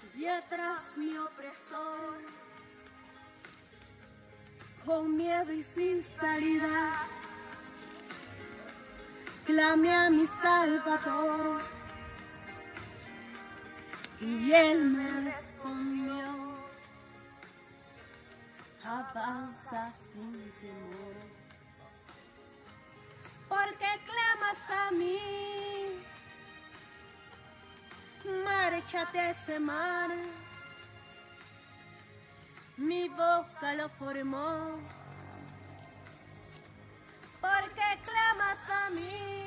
y atrás mi opresor, con miedo y sin salida, clamé a mi Salvador, y él me respondió, avanza sin temor, porque clamas a mí, márchate ese mar, mi boca lo formó, porque clamas a mí.